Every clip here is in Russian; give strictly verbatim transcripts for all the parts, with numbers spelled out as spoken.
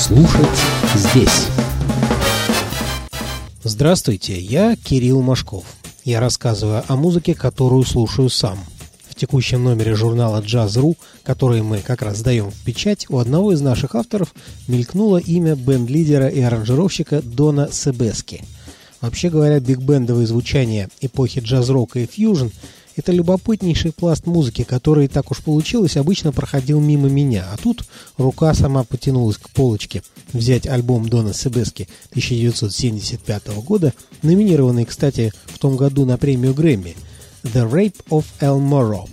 Слушать здесь. Здравствуйте, я Кирилл Машков. Я рассказываю о музыке, которую слушаю сам. В текущем номере журнала «Джаз.ру», который мы как раз сдаем в печать, у одного из наших авторов мелькнуло имя бенд-лидера и аранжировщика Дона Себески. Вообще говоря, биг-бендовое звучание эпохи джаз-рока и фьюжн – это любопытнейший пласт музыки, который, так уж получилось, обычно проходил мимо меня. А тут рука сама потянулась к полочке взять альбом Дона Себески тысяча девятьсот семьдесят пятого года, номинированный, кстати, в том году на премию Грэмми, «The Rape of El Morro».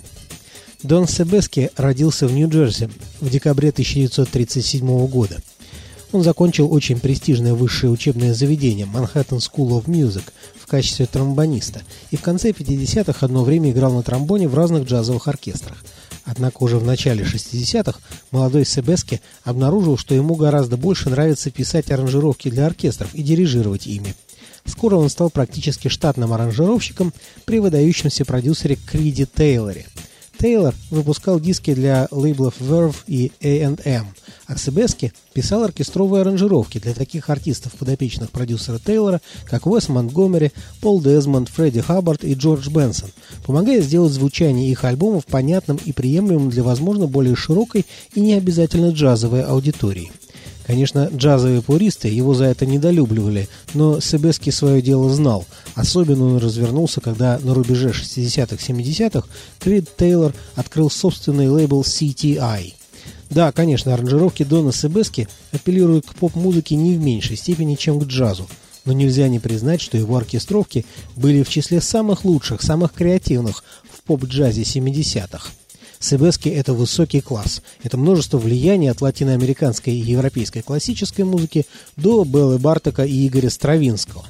Дон Себески родился в Нью-Джерси в декабре тысяча девятьсот тридцать седьмого года. Он закончил очень престижное высшее учебное заведение Manhattan School of Music в качестве тромбониста и в конце пятидесятых одно время играл на тромбоне в разных джазовых оркестрах. Однако уже в начале шестидесятых молодой Себески обнаружил, что ему гораздо больше нравится писать аранжировки для оркестров и дирижировать ими. Скоро он стал практически штатным аранжировщиком при выдающемся продюсере Криди Тейлоре. Тейлор выпускал диски для лейблов Verve и эй энд эм, а Себески писал оркестровые аранжировки для таких артистов, подопечных продюсера Тейлора, как Уэс Монтгомери, Пол Дезмонд, Фредди Хаббард и Джордж Бенсон, помогая сделать звучание их альбомов понятным и приемлемым для, возможно, более широкой и не обязательно джазовой аудитории. Конечно, джазовые пуристы его за это недолюбливали, но Себески свое дело знал. Особенно он развернулся, когда на рубеже шестидесятых-семидесятых Крид Тейлор открыл собственный лейбл си ти ай. Да, конечно, аранжировки Дона Себески апеллируют к поп-музыке не в меньшей степени, чем к джазу. Но нельзя не признать, что его оркестровки были в числе самых лучших, самых креативных в поп-джазе семидесятых. Себески – это высокий класс. Это множество влияний от латиноамериканской и европейской классической музыки до Беллы Бартока и Игоря Стравинского.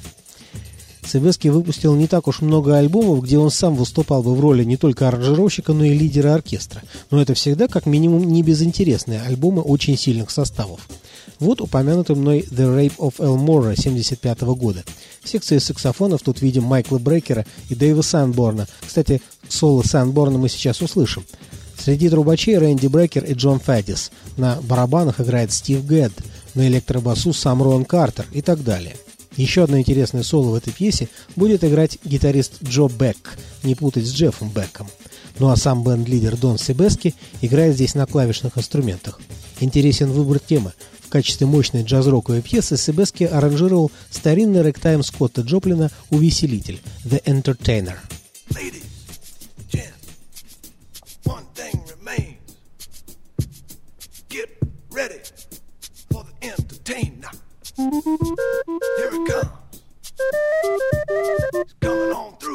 Себески выпустил не так уж много альбомов, где он сам выступал бы в роли не только аранжировщика, но и лидера оркестра. Но это всегда, как минимум, не безинтересные альбомы очень сильных составов. Вот упомянутый мной «The Rape of El Morro» семьдесят пятого года. В секции саксофонов тут видим Майкла Брекера и Дэйва Санборна. Кстати, соло Санборна мы сейчас услышим. Среди трубачей Рэнди Брекер и Джон Фаддис. На барабанах играет Стив Гэдд, на электробасу сам Рон Картер и так далее. Еще одно интересное соло в этой пьесе будет играть гитарист Джо Бек, не путать с Джеффом Беком. Ну а сам бенд-лидер Дон Себески играет здесь на клавишных инструментах. Интересен выбор темы. В качестве мощной джаз-роковой пьесы Себески аранжировал старинный рэктайм Скотта Джоплина «Увеселитель» «The Entertainer». Here it comes. It's coming on through.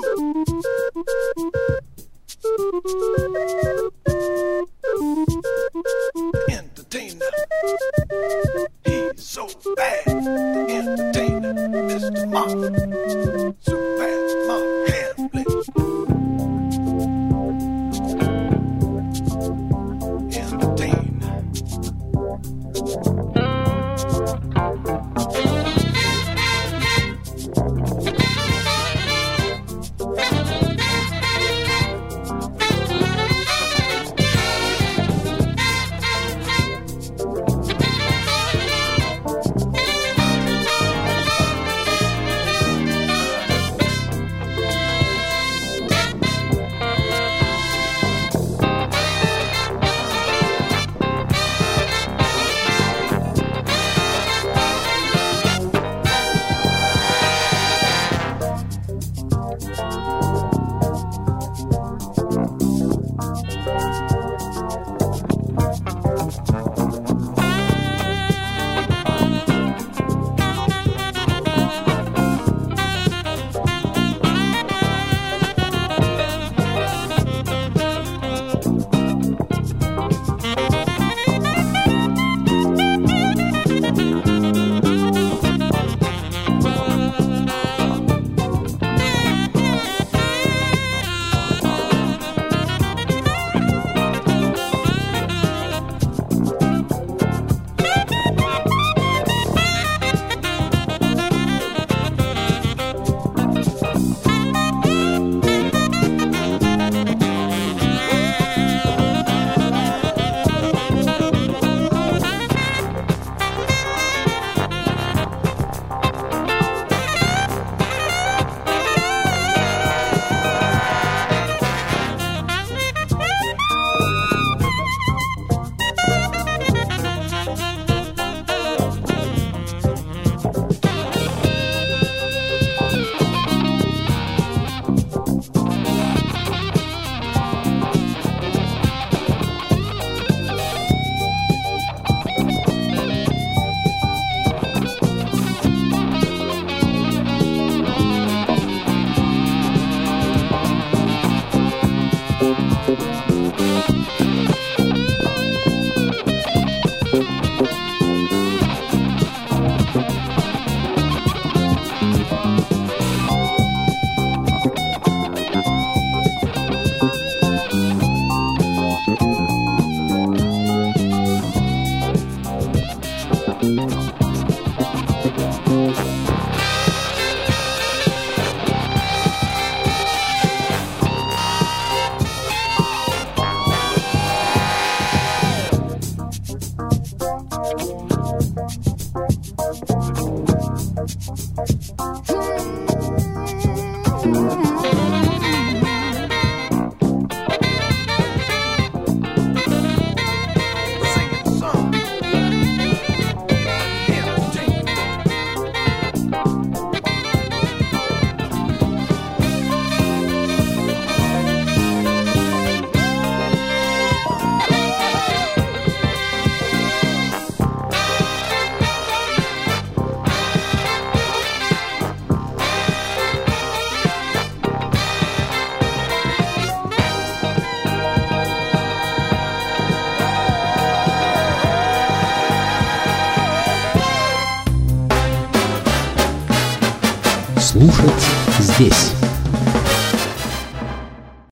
The entertainer. He's so bad. The entertainer. Mister Mark. So fast, Mark Hamlin. Слушать здесь.